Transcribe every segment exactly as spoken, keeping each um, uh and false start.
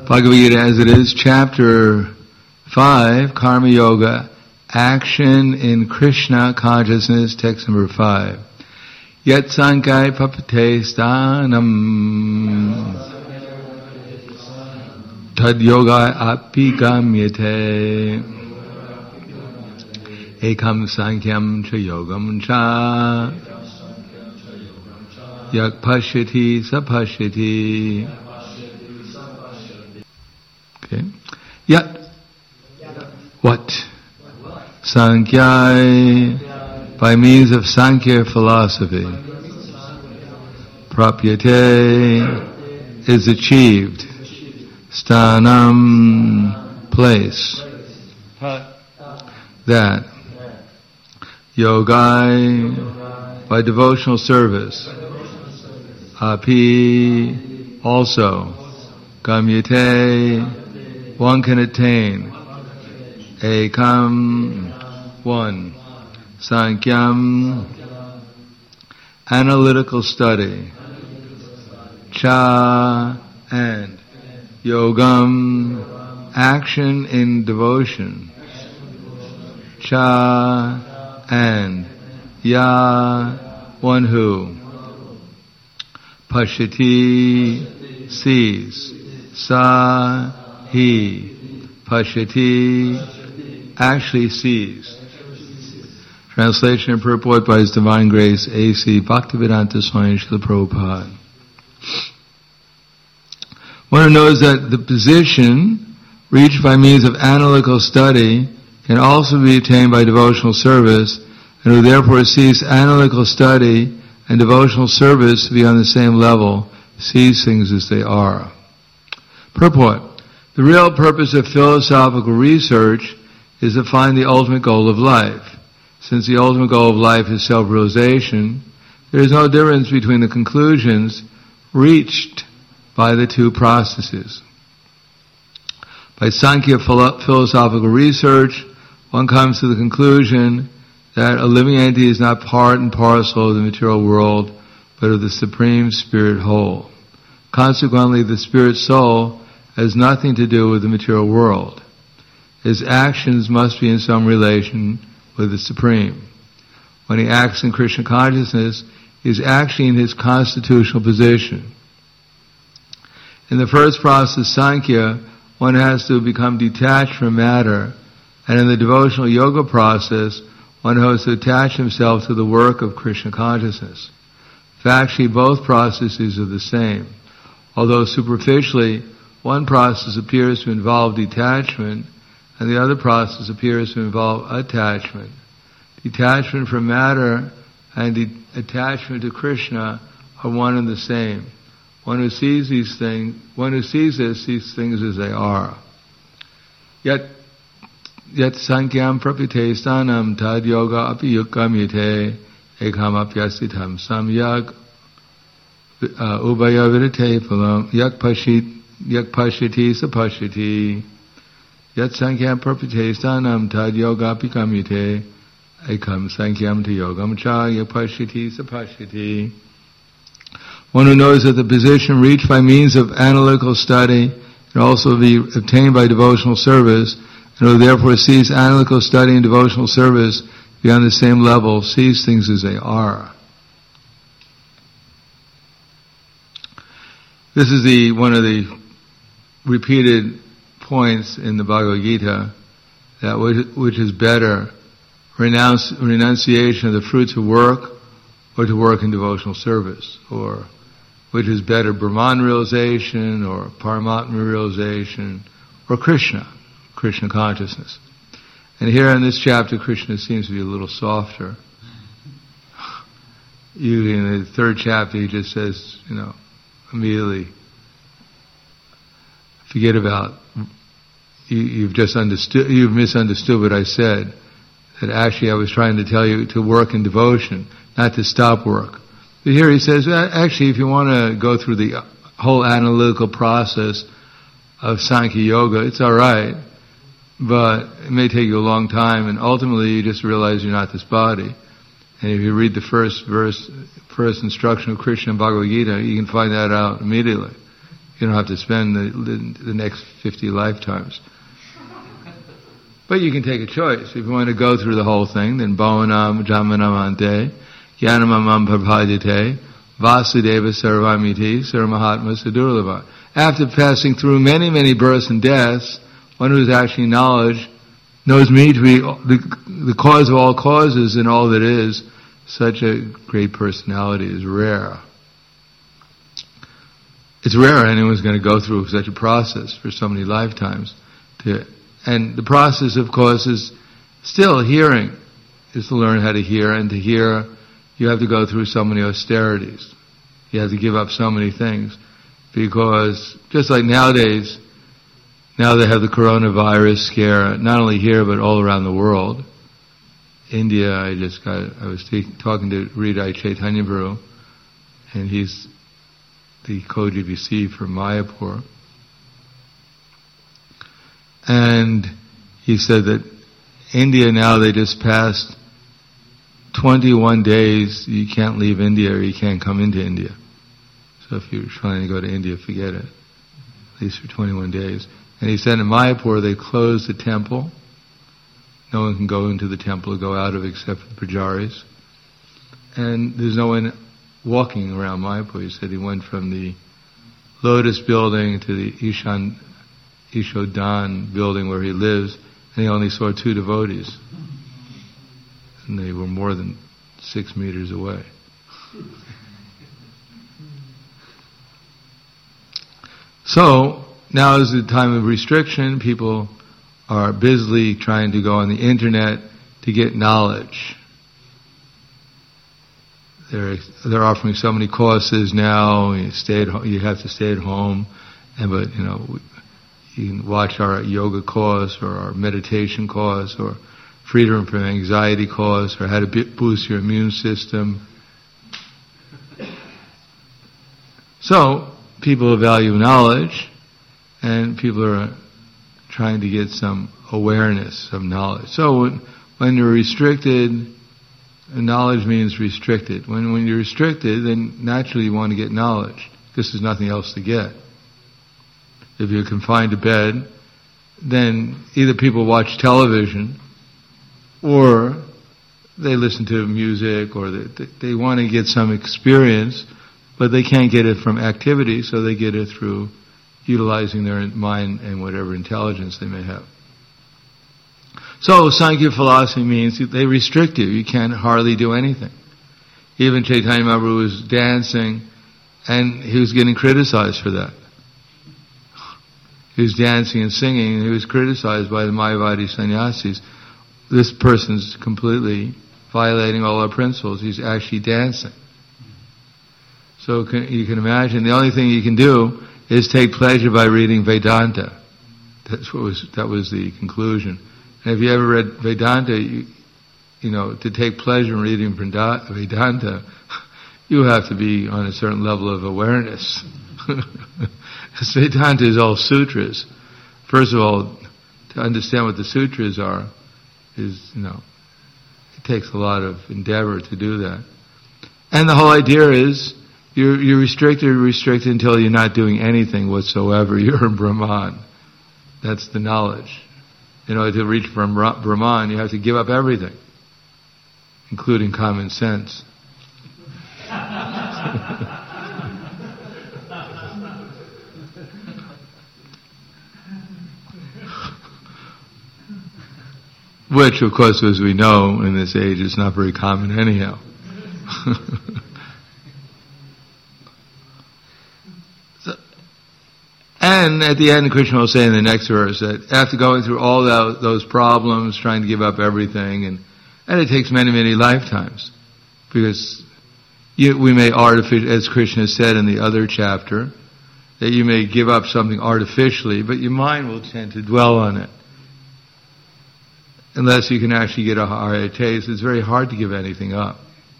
Bhagavad Gita as it is, chapter five, Karma Yoga, action in Krishna consciousness, text number five. Yat sankai papate stanam tad yoga api gamyate ekam sankyam cha yogam cha yak pashyati sapashyati. Okay. Yat. What? Sankhya, by means of Sankhya philosophy. Prapyate is achieved. Stanam, place. That. Yogai, by devotional service. Api, also. Gamyate, one can attain. Ekam, one. Sankyam, analytical study. Cha, and. Yogam, action in devotion. Cha, and. Ya, one who. Pashyati, sees. Sa, he. Pashyati, actually sees. Translation and purport by His Divine Grace A C Bhaktivedanta Swami Srila Prabhupada. One who knows that the position reached by means of analytical study can also be attained by devotional service, and who therefore sees analytical study and devotional service to be on the same level, sees things as they are. Purport. The real purpose of philosophical research is to find the ultimate goal of life. Since the ultimate goal of life is self-realization, there is no difference between the conclusions reached by the two processes. By Sankhya philosophical research, one comes to the conclusion that a living entity is not part and parcel of the material world, but of the Supreme Spirit whole. Consequently, the Spirit soul has nothing to do with the material world. His actions must be in some relation with the Supreme. When he acts in Krishna consciousness, he is actually in his constitutional position. In the first process, Sankhya, one has to become detached from matter, and in the devotional yoga process, one has to attach himself to the work of Krishna consciousness. Factually, both processes are the same. Although superficially, one process appears to involve detachment, and the other process appears to involve attachment. Detachment from matter and de- attachment to Krishna are one and the same. One who sees these things, one who sees this, sees things as they are. Yet, yet sankyam prapite stanam tad yoga api yukamyate ekam apyasitam samyak ubaya vidite phalam yak pashit yak pashyati sapashyati yat sankyam prapite stanam tad yoga api kamyate ekam sankyam to yogam cha yak pashyati sapashyati. One who knows that the position reached by means of analytical study can also be obtained by devotional service, and who therefore sees analytical study and devotional service be on the same level, sees things as they are. This is the one of the repeated points in the Bhagavad Gita, that which, which is better, renounce, renunciation of the fruits of work, or to work in devotional service, or which is better, Brahman realization, or Paramatma realization, or Krishna, Krishna consciousness. And here in this chapter, Krishna seems to be a little softer. Usually in the third chapter, he just says, you know, immediately, forget about, you, you've just understood, you've misunderstood what I said, that actually I was trying to tell you to work in devotion, not to stop work. But here he says, actually, if you want to go through the whole analytical process of Sankhya Yoga, it's alright, but it may take you a long time, and ultimately you just realize you're not this body. And if you read the first verse, first instruction of Krishna in Bhagavad Gita, you can find that out immediately. You don't have to spend the, the, the next fifty lifetimes. But you can take a choice. If you want to go through the whole thing, then Bhavanam Jamanamante, Jnanamamam Prabhajate, Vasudeva Sarvamiti, Sarvamahatma Sadurlava. After passing through many, many births and deaths, one who is actually knowledge knows me to be the, the cause of all causes and all that is. Such a great personality is rare. It's rare anyone's going to go through such a process for so many lifetimes. To, and the process, of course, is still hearing, is to learn how to hear, and to hear, you have to go through so many austerities. You have to give up so many things. Because, just like nowadays, now they have the coronavirus scare, not only here, but all around the world. India, I just got, I was t- talking to Hridaya Chaitanya Prabhu, and he's the co-G B C for Mayapur. And he said that India now, they just passed twenty-one days, you can't leave India or you can't come into India. So if you're trying to go to India, forget it. At least for twenty-one days. And he said in Mayapur they closed the temple. No one can go into the temple or go out of it except for the pujaris. And there's no one walking around Mayapur. He said he went from the Lotus building to the Ishan, Ishodan building where he lives, and he only saw two devotees. And they were more than six meters away. So, now is the time of restriction. People are busily trying to go on the internet to get knowledge. They're, they're offering so many courses now. You stay at home, you have to stay at home, and but you know, you can watch our yoga course or our meditation course or freedom from anxiety course or how to boost your immune system. So people value knowledge, and people are trying to get some awareness of knowledge. So when, when you're restricted, knowledge means restricted. When when you're restricted, then naturally you want to get knowledge, because there's nothing else to get. If you're confined to bed, then either people watch television, or they listen to music, or they, they want to get some experience, but they can't get it from activity, so they get it through utilizing their mind and whatever intelligence they may have. So Sankhya philosophy means they restrict you. You can't hardly do anything. Even Chaitanya Mahaprabhu was dancing, and he was getting criticized for that. He was dancing and singing, and he was criticized by the Mayavadi sannyasis. This person's completely violating all our principles. He's actually dancing. So can, you can imagine the only thing you can do is take pleasure by reading Vedanta. That's what was that was the conclusion. And if you ever read Vedanta, you, you know, to take pleasure in reading Vedanta, you have to be on a certain level of awareness. Vedanta is all sutras. First of all, to understand what the sutras are is, you know, it takes a lot of endeavor to do that. And the whole idea is you're, you're restricted, restricted until you're not doing anything whatsoever. You're in Brahman. That's the knowledge. In order to reach Brahman, you have to give up everything, including common sense. Which, of course, as we know in this age, is not very common anyhow. so, and at the end, Krishna will say in the next verse that after going through all that, those problems, trying to give up everything, and, and it takes many, many lifetimes, because you, we may artificially, as Krishna said in the other chapter, that you may give up something artificially, but your mind will tend to dwell on it. Unless you can actually get a higher taste, it's very hard to give anything up.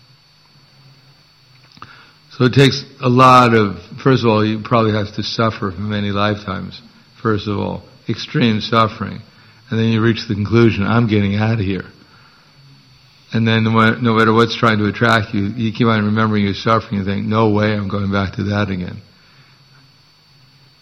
So it takes a lot of, first of all, you probably have to suffer for many lifetimes. First of all, extreme suffering. And then you reach the conclusion, I'm getting out of here. And then no matter what's trying to attract you, you keep on remembering your suffering and think, no way, I'm going back to that again.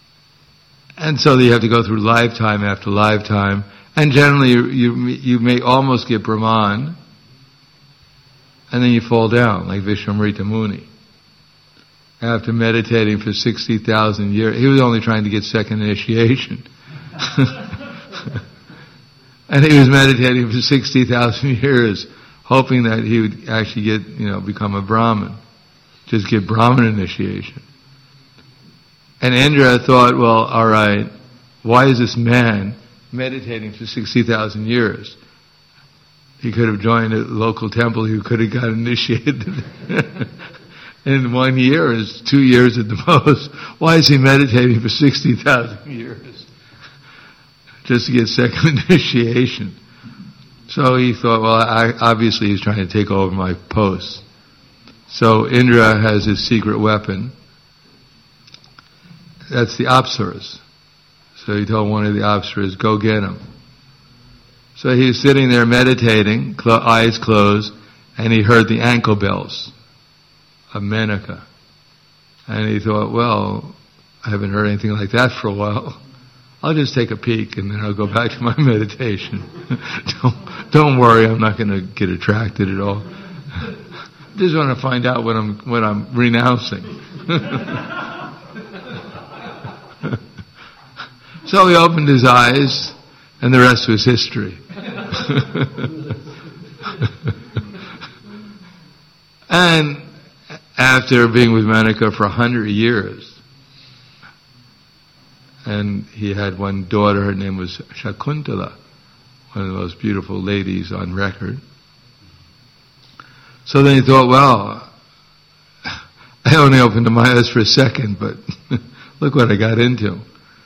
And so you have to go through lifetime after lifetime. And generally you, you, you may almost get Brahman, and then you fall down, like Vishwamrita Muni. After meditating for sixty thousand years, he was only trying to get second initiation. And he was meditating for sixty thousand years, hoping that he would actually get, you know, become a Brahmin. Just get Brahmin initiation. And Indra thought, well, alright, why is this man meditating for sixty thousand years? He could have joined a local temple, he could have got initiated in one year, or two years at the most. Why is he meditating for sixty thousand years? Just to get second initiation. So he thought, well, I, obviously he's trying to take over my post. So Indra has his secret weapon. That's the Apsaras. So he told one of the Apsaras, go get him. So he was sitting there meditating, clo- eyes closed, and he heard the ankle bells of Menaka. And he thought, well, I haven't heard anything like that for a while. I'll just take a peek and then I'll go back to my meditation. don't, don't worry, I'm not going to get attracted at all. I just want to find out what I'm, what I'm renouncing. So he opened his eyes, and the rest was history. And after being with Menaka for a hundred years, and he had one daughter, her name was Shakuntala, one of the most beautiful ladies on record. So then he thought, well, I only opened my eyes for a second, but look what I got into.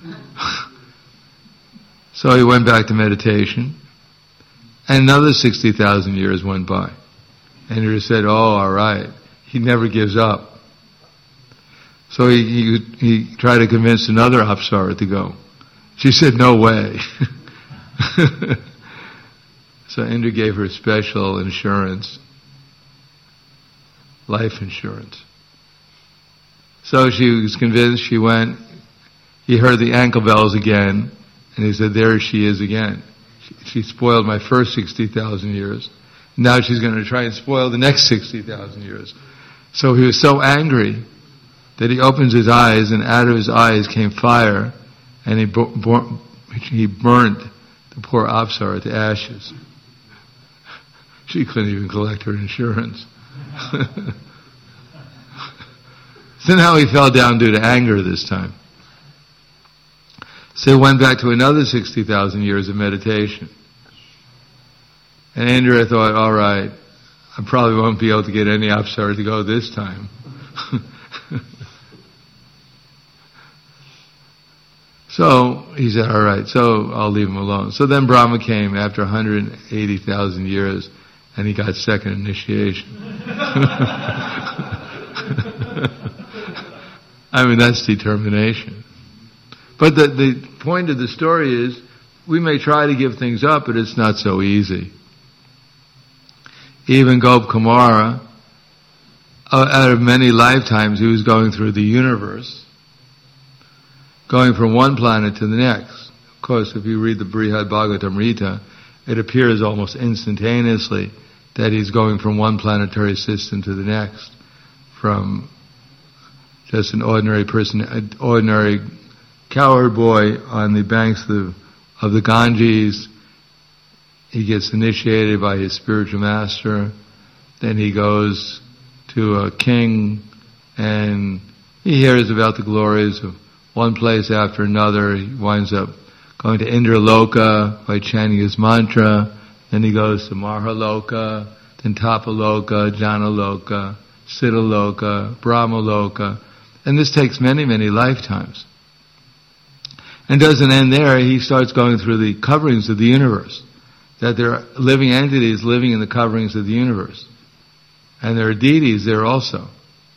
So he went back to meditation, and another sixty thousand years went by. And he said, oh, all right. He never gives up. So he, he, he tried to convince another Apsara to go. She said, no way. So Indra gave her special insurance, life insurance. So she was convinced, she went, he heard the ankle bells again, and he said, there she is again. She, she spoiled my first sixty thousand years. Now she's going to try and spoil the next sixty thousand years. So he was so angry that he opens his eyes, and out of his eyes came fire, and he, bo- bo- he burnt the poor Apsara to ashes. She couldn't even collect her insurance. So now he fell down due to anger this time. So he went back to another sixty thousand years of meditation. And Indra thought, all right, I probably won't be able to get any Apsara to go this time. So he said, all right, so I'll leave him alone. So then Brahma came after one hundred eighty thousand years, and he got second initiation. I mean, that's determination. But the, the point of the story is, we may try to give things up, but it's not so easy. Even Gop Kumara, out of many lifetimes, he was going through the universe, going from one planet to the next. Of course, if you read the Brihad Bhagavatamrita, it appears almost instantaneously that he's going from one planetary system to the next, from just an ordinary person, an ordinary cowherd boy on the banks of the, of the Ganges. He gets initiated by his spiritual master. Then he goes to a king, and he hears about the glories of one place after another. He winds up going to Indraloka by chanting his mantra. Then he goes to Mahaloka, then Tapaloka, Janaloka, Siddhaloka, Brahmaloka. And this takes many, many lifetimes. And doesn't end there. He starts going through the coverings of the universe. That there are living entities living in the coverings of the universe. And there are deities there also.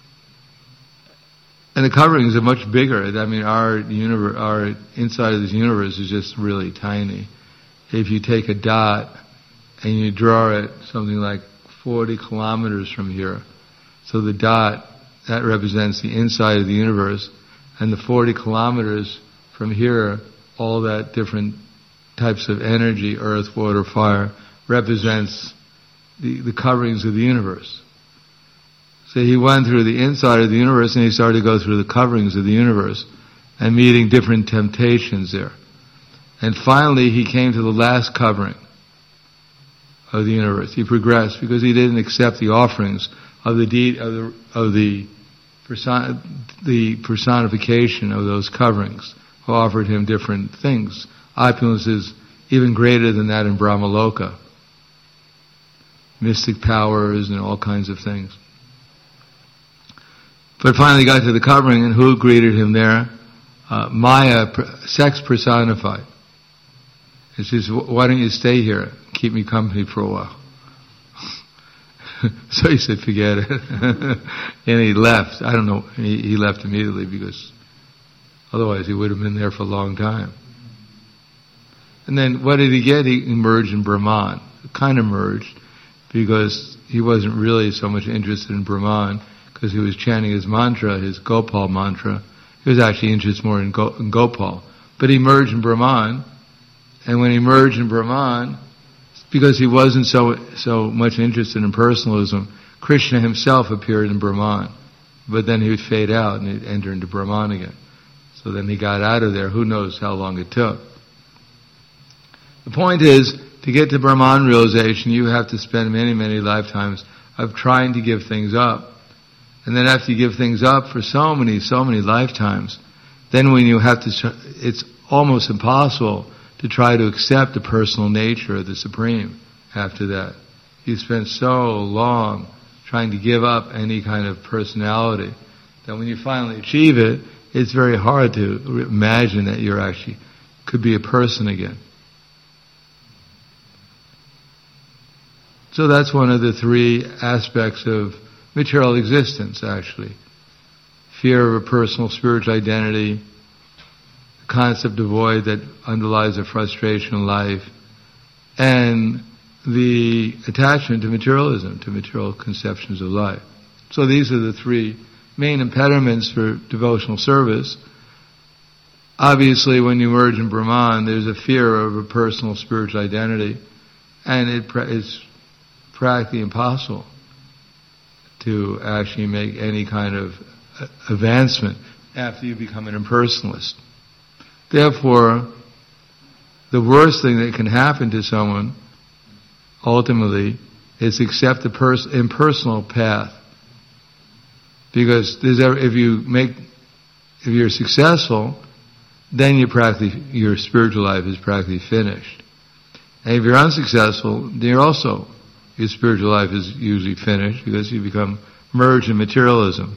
And the coverings are much bigger. I mean, our universe, our inside of this universe is just really tiny. If you take a dot and you draw it something like forty kilometers from here, so the dot, that represents the inside of the universe, and the forty kilometers from here, all that different types of energy, earth, water, fire, represents the, the coverings of the universe. So he went through the inside of the universe and he started to go through the coverings of the universe and meeting different temptations there. And finally he came to the last covering of the universe. He progressed because he didn't accept the offerings of the de- of the of the, person- the personification of those coverings, who offered him different things, opulences even greater than that in Brahmaloka, mystic powers and all kinds of things. But finally got to the covering, and who greeted him there? Uh, Maya, sex personified. He says, why don't you stay here? Keep me company for a while. So he said, forget it. And he left. I don't know, he, he left immediately because otherwise he would have been there for a long time. And then what did he get? He emerged in Brahman. Kind of merged because he wasn't really so much interested in Brahman because he was chanting his mantra, his Gopal mantra. He was actually interested more in, Go, in Gopal. But he merged in Brahman, and when he merged in Brahman, because he wasn't so so much interested in personalism, Krishna himself appeared in Brahman. But then he would fade out and he'd enter into Brahman again. So then he got out of there. Who knows how long it took. The point is, to get to Brahman realization, you have to spend many, many lifetimes of trying to give things up. And then after you give things up for so many, so many lifetimes, then when you have to, it's almost impossible to try to accept the personal nature of the Supreme after that. You spend so long trying to give up any kind of personality that when you finally achieve it, it's very hard to imagine that you're actually, could be a person again. So that's one of the three aspects of material existence, actually. Fear of a personal spiritual identity, the concept of void that underlies a frustration in life, and the attachment to materialism, to material conceptions of life. So these are the three main impediments for devotional service. Obviously, when you merge in Brahman, there's a fear of a personal spiritual identity, and it is practically impossible to actually make any kind of advancement after you become an impersonalist. Therefore, the worst thing that can happen to someone, ultimately, is accept the pers- impersonal path. Because there's ever, if you make, if you're successful, then you practically, your spiritual life is practically finished. And if you're unsuccessful, then you're also, your spiritual life is usually finished because you become merged in materialism.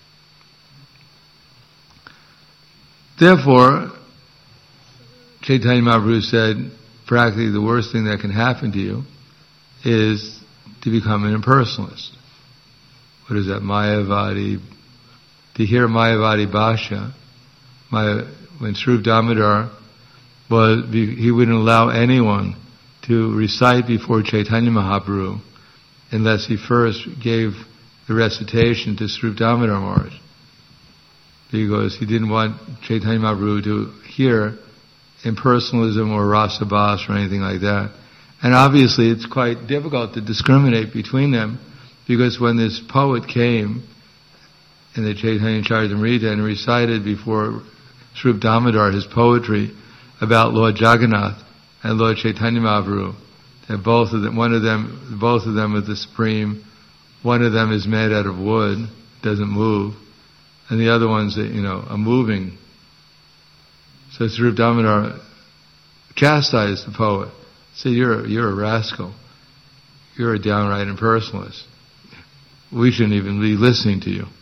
Therefore, Chaitanya Mahaprabhu said, practically the worst thing that can happen to you is to become an impersonalist. What is that? Mayavadi. To hear Mayavadi Bhasha, Maya, when Swarup Damodar was, he wouldn't allow anyone to recite before Chaitanya Mahaprabhu unless he first gave the recitation to Swarup Damodar Maharaj. Because he didn't want Chaitanya Mahaprabhu to hear impersonalism or rasabhas or anything like that. And obviously it's quite difficult to discriminate between them, because when this poet came in the Chaitanya Charitamrita and recited before Swarup Damodar his poetry about Lord Jagannath and Lord Chaitanya Mahaprabhu, that both of them, one of them, both of them are the Supreme, one of them is made out of wood, doesn't move, and the other one's, you know, a moving. So Swarup Damodar chastised the poet. Said, you're, you're a rascal. You're a downright impersonalist. We shouldn't even be listening to you.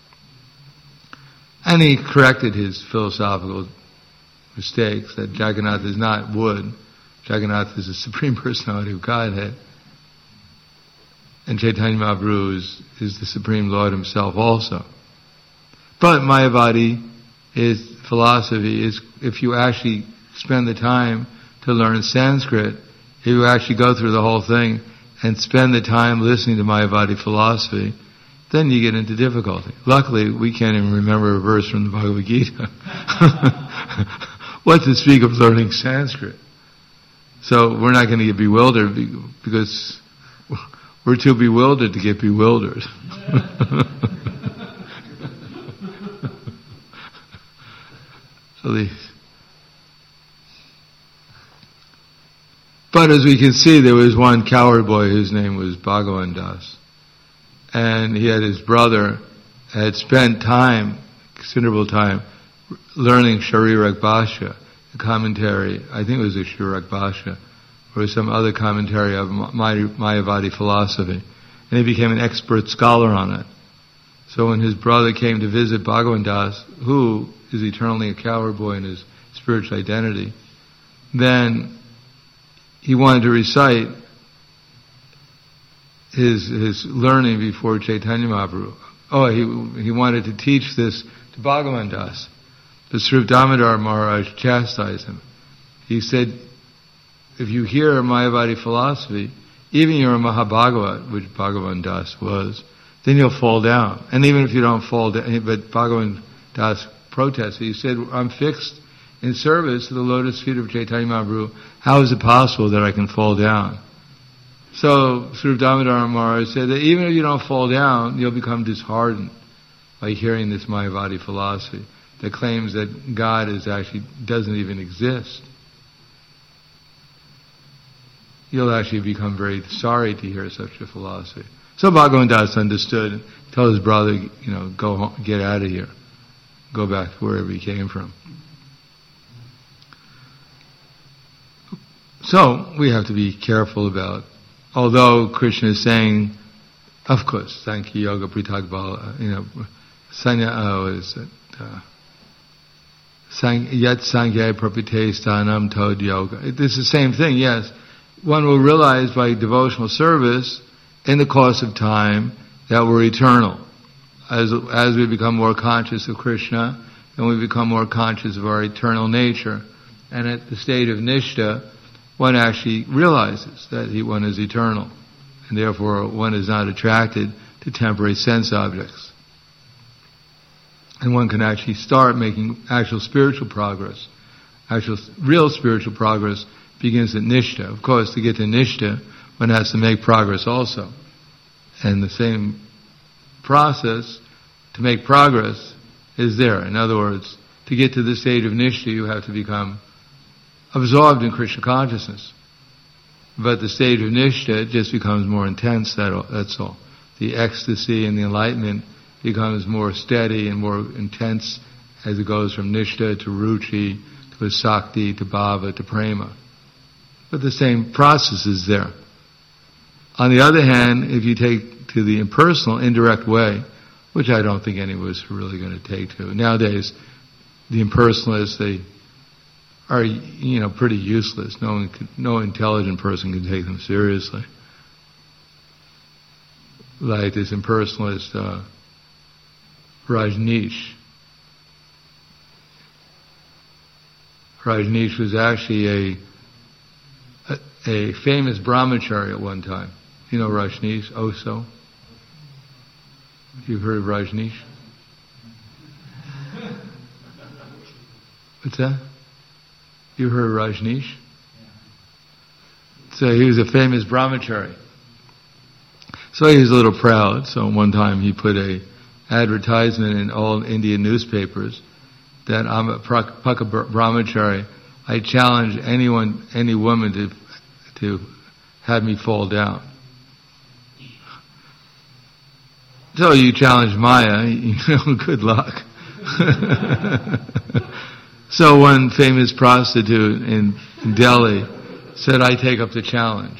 And he corrected his philosophical mistakes, that Jagannath is not wood. Jagannath is the Supreme Personality of Godhead. And Chaitanya Mahaprabhu is, is the Supreme Lord himself also. But Mayavadi is philosophy is, if you actually spend the time to learn Sanskrit, if you actually go through the whole thing and spend the time listening to Mayavadi philosophy, then you get into difficulty. Luckily, we can't even remember a verse from the Bhagavad Gita. What to speak of learning Sanskrit? So we're not going to get bewildered because we're too bewildered to get bewildered. So the, but as we can see, there was one coward boy whose name was Bhagavan Das. And he had his brother had spent time, considerable time, learning Sharirak Bhasha, the commentary, I think it was a Sharirak Bhasha, or some other commentary of Mayavadi philosophy. And he became an expert scholar on it. So when his brother came to visit Bhagavan Das, who is eternally a coward boy in his spiritual identity, then he wanted to recite his his learning before Chaitanya Mahaprabhu. Oh, he he wanted to teach this to Bhagavan Das. But Sri Damodar Maharaj chastised him. He said, if you hear Mayavadi philosophy, even you're a Mahabhagavat, which Bhagavan Das was, then you'll fall down. And even if you don't fall down, but Bhagavan Das protested. He said, I'm fixed in service to the lotus feet of Chaitanya Mahaprabhu. How is it possible that I can fall down? So Sri Damodar Maharaj said that even if you don't fall down, you'll become disheartened by hearing this Mayavadi philosophy that claims that God is actually doesn't even exist. You'll actually become very sorry to hear such a philosophy. So Bhagavan Das understood and told his brother, you know, go home, get out of here. Go back to wherever he came from. So we have to be careful about, although Krishna is saying, of course, Sankhya Yoga Pritak Bala, you know, Sanya, oh, is it, uh, Yat Sankhya Prapite Sthanam Tod Yoga. This is the same thing, yes. One will realize by devotional service in the course of time that we're eternal. As as we become more conscious of Krishna, then we become more conscious of our eternal nature. And at the state of Nishtha, one actually realizes that he, one is eternal. And therefore one is not attracted to temporary sense objects. And one can actually start making actual spiritual progress. Actual, real spiritual progress begins at Nishtha. Of course, to get to Nishtha, one has to make progress also. And the same process to make progress is there. In other words, to get to the state of Nishtha, you have to become absorbed in Krishna consciousness. But the state of Nishtha just becomes more intense, that's all. The ecstasy and the enlightenment becomes more steady and more intense as it goes from Nishtha to Ruchi, to Asakti, to Bhava, to Prema. But the same process is there. On the other hand, if you take to the impersonal, indirect way, which I don't think any of us are really going to take to. Nowadays, the impersonalists, they are, you know, pretty useless. No one can, no intelligent person can take them seriously. Like this impersonalist, uh, Rajneesh. Rajneesh was actually a A, a famous brahmachari at one time. You know Rajneesh, Oso? You've heard of Rajneesh? What's that? You heard of Rajneesh? So he was a famous brahmachari. So he was a little proud. So one time he put a advertisement in all Indian newspapers that I'm a Paka brahmachari. I challenge anyone, any woman to to have me fall down. So you challenge Maya, you know, good luck. So one famous prostitute in, in Delhi said, I take up the challenge.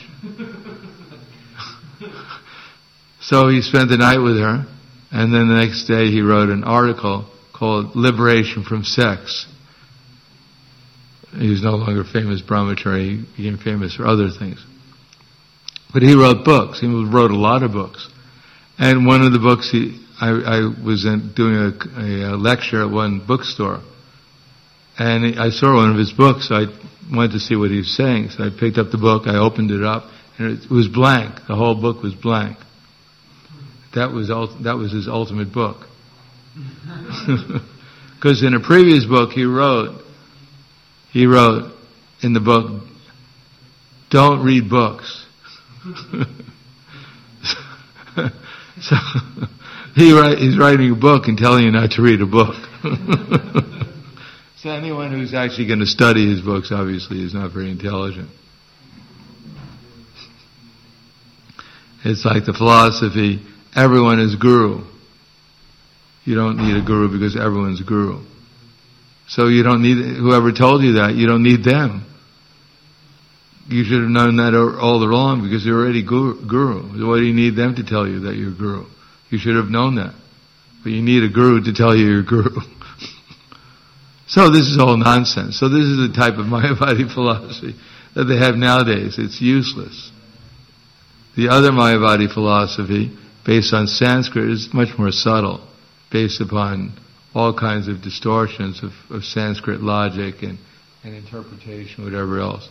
So he spent the night with her, and then the next day he wrote an article called Liberation from Sex. He was no longer famous brahmachari, he became famous for other things. But he wrote books, he wrote a lot of books. And one of the books, he, I, I was in, doing a, a lecture at one bookstore, and I saw one of his books, so I wanted to see what he was saying. So I picked up the book, I opened it up, and it was blank. The whole book was blank. That was that was his ultimate book. Because in a previous book he wrote he wrote in the book, "Don't read books." So he write, he's writing a book and telling you not to read a book. So anyone who's actually going to study his books obviously is not very intelligent. It's like the philosophy, everyone is guru. You don't need a guru because everyone's guru. So you don't need, whoever told you that, you don't need them. You should have known that all along because you're already guru. guru. Why do you need them to tell you that you're guru? You should have known that. But you need a guru to tell you you're guru. So this is all nonsense. So this is the type of Mayavadi philosophy that they have nowadays. It's useless. The other Mayavadi philosophy, based on Sanskrit, is much more subtle, based upon all kinds of distortions of, of Sanskrit logic and, and interpretation, whatever else.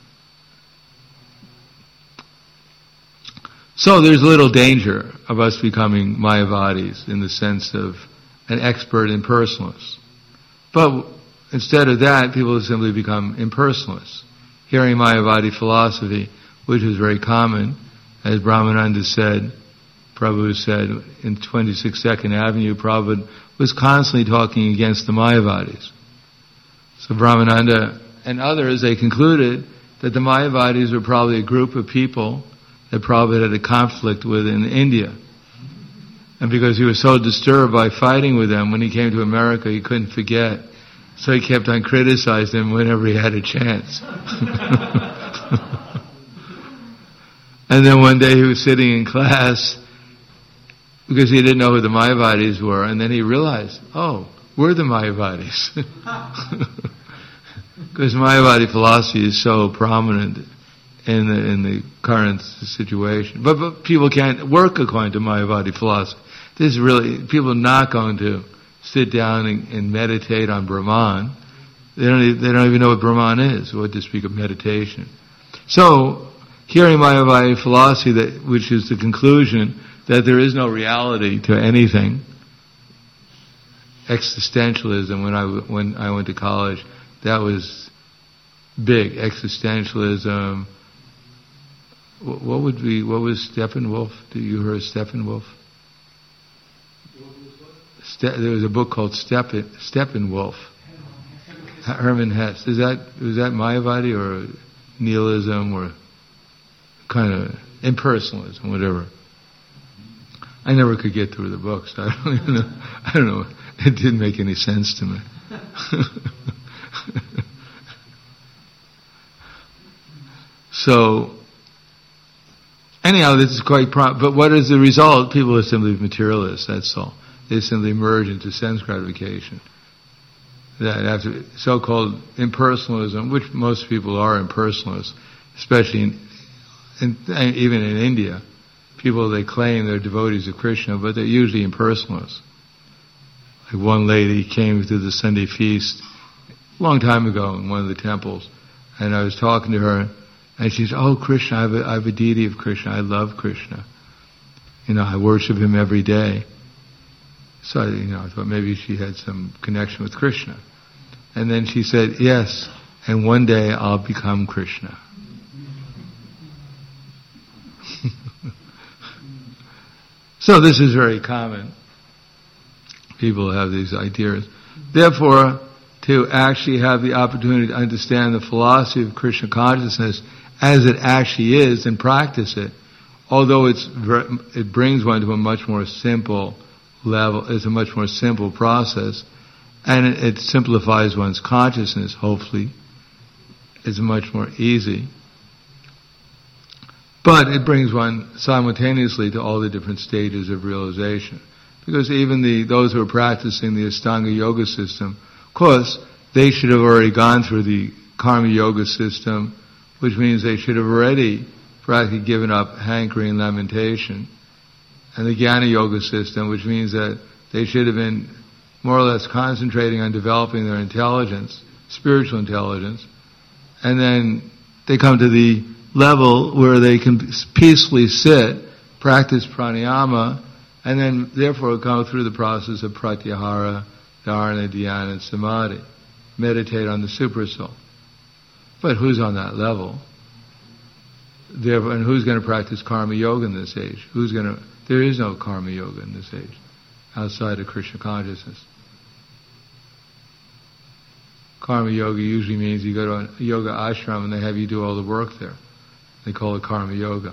So there's little danger of us becoming Mayavadis in the sense of an expert impersonalist. But instead of that, people simply become impersonalists. Hearing Mayavadi philosophy, which is very common, as Brahmananda said, Prabhu said, in twenty-six Second Avenue, Prabhupada was constantly talking against the Mayavadis. So Brahmananda and others, they concluded that the Mayavadis were probably a group of people that Prabhupada had a conflict with in India. And because he was so disturbed by fighting with them, when he came to America, he couldn't forget. So he kept on criticizing them whenever he had a chance. And then one day he was sitting in class, because he didn't know who the Mayavadis were, and then he realized, oh, we're the Mayavadis. Because Mayavadi philosophy is so prominent in the, in the current situation. But, but people can't work according to Mayavadi philosophy. This is really, people are not going to sit down and, and meditate on Brahman. They don't, even, they don't even know what Brahman is, what to speak of meditation. So, hearing Mayavadi philosophy, that, which is the conclusion that there is no reality to anything, existentialism, when I, when I went to college, that was big, existentialism. What would be, what was Steppenwolf? Did you hear of Steppenwolf? Ste- there was a book called Steppen, Steppenwolf. Hermann Hesse. Is that, was that Mayavadi or nihilism or kind of impersonalism, whatever? I never could get through the books. I don't even know. I don't know. It didn't make any sense to me. So, anyhow, this is quite pro- but what is the result? People are simply materialists, that's all. They simply merge into sense gratification. That after so-called impersonalism, which most people are impersonalists, especially in, in, even in India, people, they claim they're devotees of Krishna, but they're usually impersonalists. Like one lady came to the Sunday feast a long time ago in one of the temples, and I was talking to her, and she said, "Oh, Krishna, I have, a, I have a deity of Krishna. I love Krishna. You know, I worship him every day." So, I, you know, I thought maybe she had some connection with Krishna. And then she said, "Yes, and one day I'll become Krishna." So this is very common. People have these ideas. Therefore, to actually have the opportunity to understand the philosophy of Krishna consciousness as it actually is and practice it, although it's it brings one to a much more simple level, it's a much more simple process, and it, it simplifies one's consciousness, hopefully. It's much more easy. But it brings one simultaneously to all the different stages of realization. Because even the those who are practicing the Ashtanga Yoga system, of course, they should have already gone through the Karma Yoga system, which means they should have already practically given up hankering and lamentation. And the Jnana Yoga system, which means that they should have been more or less concentrating on developing their intelligence, spiritual intelligence, and then they come to the level where they can peacefully sit, practice pranayama, and then therefore go through the process of pratyahara, dharana, dhyana, and samadhi. Meditate on the supersoul. But who's on that level? Therefore, and who's going to practice karma yoga in this age? Who's going to? There is no karma yoga in this age, outside of Krishna consciousness. Karma yoga usually means you go to a yoga ashram and they have you do all the work there. They call it karma yoga.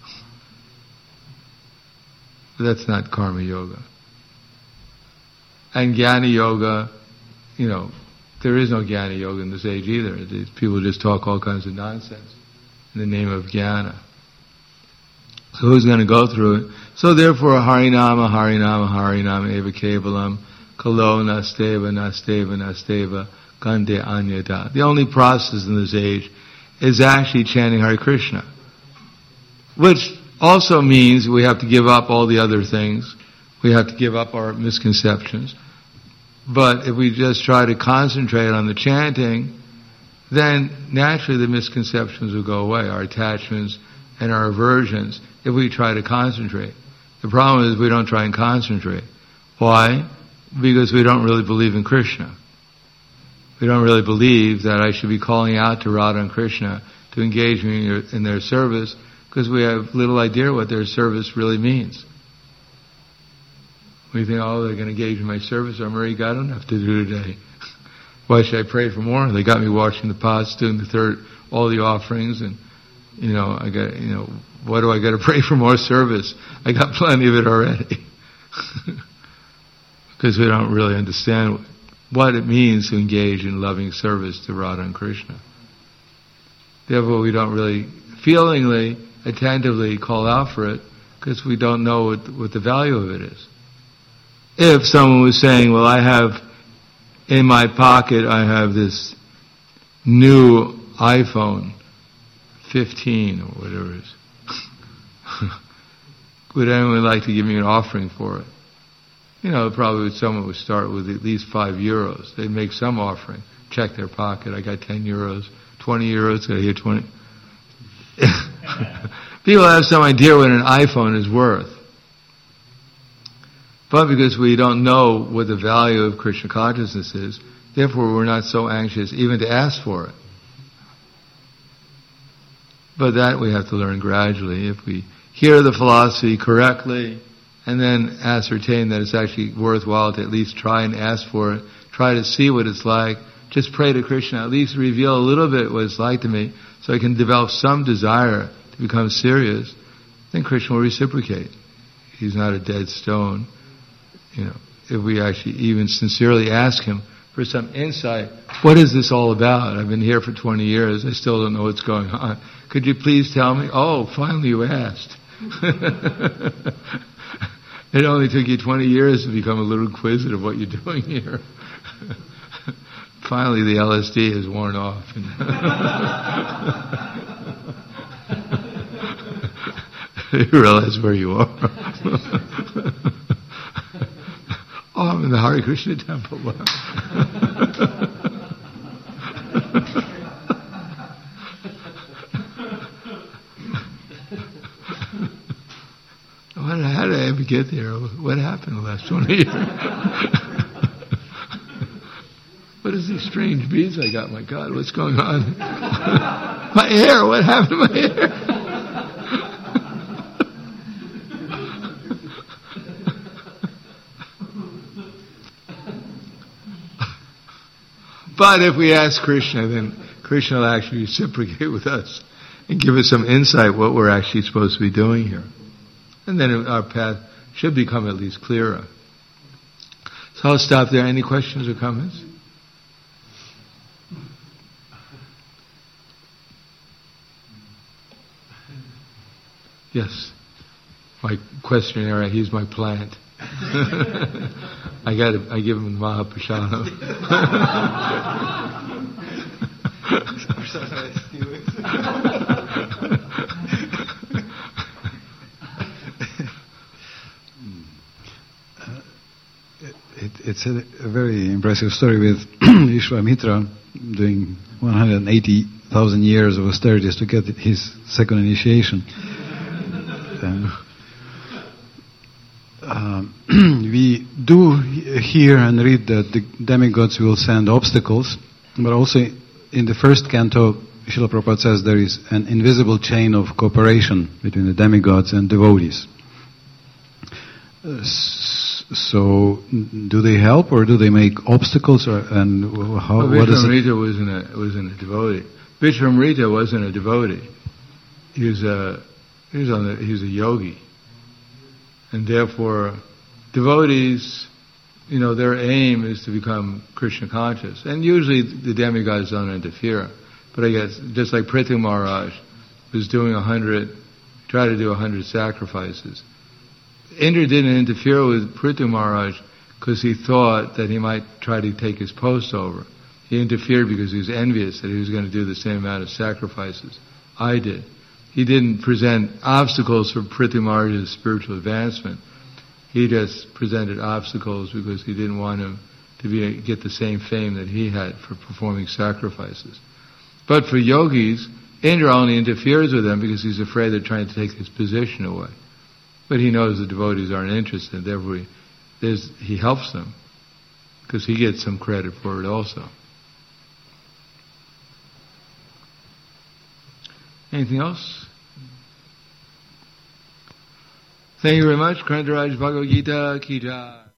But that's not karma yoga. And jnana yoga, you know, there is no jnana yoga in this age either. People just talk all kinds of nonsense in the name of jnana. So who's going to go through it? So therefore, Harinama, Harinama, Harinama, Eva Kevalam, Kalo Nasteva, Nasteva, Nasteva, Gande Anyata. The only process in this age is actually chanting Hare Krishna. Which also means we have to give up all the other things. We have to give up our misconceptions. But if we just try to concentrate on the chanting, then naturally the misconceptions will go away, our attachments and our aversions, if we try to concentrate. The problem is we don't try and concentrate. Why? Because we don't really believe in Krishna. We don't really believe that I should be calling out to Radha and Krishna to engage me in, your, in their service, because we have little idea what their service really means. We think, oh, they're going to engage in my service. I'm already got enough to do today. Why should I pray for more? They got me washing the pots, doing the third, all the offerings, and you know, I got, you know, what do I got to pray for more service? I got plenty of it already. Because we don't really understand what it means to engage in loving service to Radha and Krishna. Therefore, we don't really feelingly, attentively call out for it, because we don't know what, what the value of it is. If someone was saying, well, I have, in my pocket, I have this new iPhone fifteen, or whatever it is. Would anyone like to give me an offering for it? You know, probably someone would start with at least five euros. They'd make some offering, check their pocket. I got ten euros, twenty euros, got here twenty. People have some idea what an iPhone is worth. But because we don't know what the value of Krishna consciousness is, therefore we're not so anxious even to ask for it. But that we have to learn gradually. If we hear the philosophy correctly, and then ascertain that it's actually worthwhile to at least try and ask for it, try to see what it's like, just pray to Krishna, at least reveal a little bit what it's like to me, so I can develop some desire to become serious, then Krishna will reciprocate. He's not a dead stone. You know, if we actually even sincerely ask him for some insight, what is this all about? I've been here for twenty years, I still don't know what's going on. Could you please tell me? Oh, finally you asked. It only took you twenty years to become a little inquisitive of what you're doing here. Finally the L S D has worn off. You realize where you are. Oh, I'm in the Hare Krishna temple. What how did I ever get there? What happened the last twenty years? What is these strange beads I got? My God, what's going on? My hair, what happened to my hair? But if we ask Krishna, then Krishna will actually reciprocate with us and give us some insight what we're actually supposed to be doing here. And then our path should become at least clearer. So I'll stop there. Any questions or comments? Yes. My questionnaire, he's my plant. I got to, I give him Mahaprasada. it, it's a, a very impressive story with Vishwamitra doing one hundred eighty thousand years of austerities to get his second initiation. uh, Um, we do hear and read that the demigods will send obstacles, but also in the first canto Srila Prabhupada says there is an invisible chain of cooperation between the demigods and devotees. Uh, s- so, do they help or do they make obstacles? Or, and how? Well, what is it? Vishwamrita wasn't a wasn't a devotee. Vishwamrita wasn't a devotee. He was a he was on the, he was a yogi, and therefore, devotees, you know, their aim is to become Krishna conscious, and usually the demigods don't interfere. But I guess just like Prithu Maharaj was doing a hundred, tried to do a hundred sacrifices. Indra didn't interfere with Prithu Maharaj because he thought that he might try to take his post over. He interfered because he was envious that he was going to do the same amount of sacrifices I did. He didn't present obstacles for Prithu Maharaj's spiritual advancement. He just presented obstacles because he didn't want him to be get the same fame that he had for performing sacrifices. But for yogis, Indra only interferes with them because he's afraid they're trying to take his position away. But he knows the devotees aren't interested, therefore he, there's, he helps them because he gets some credit for it also. Anything else? Thank you very much. Krantaraj Bhagavad Gita Ki Jai.